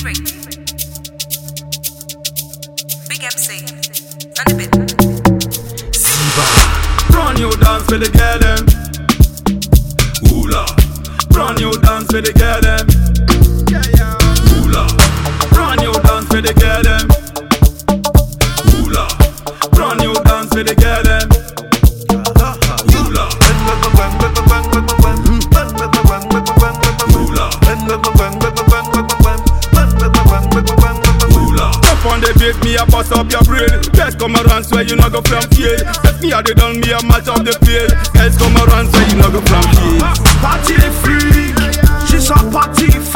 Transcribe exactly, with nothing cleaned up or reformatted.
favorite. Big M C. On the bit. Brand new dance for the girl them. Hula. Brand new dance for the girl them. Hula. Brand new dance for the girl them. Hula. Brand new dance for the girl them. Hula. Up on the beat, me a bust up your brain. Girls come around, swear you not go from field. Set me a they done, me a match up the field. Girls come around, swear you not go from field. Party free, she's a party free.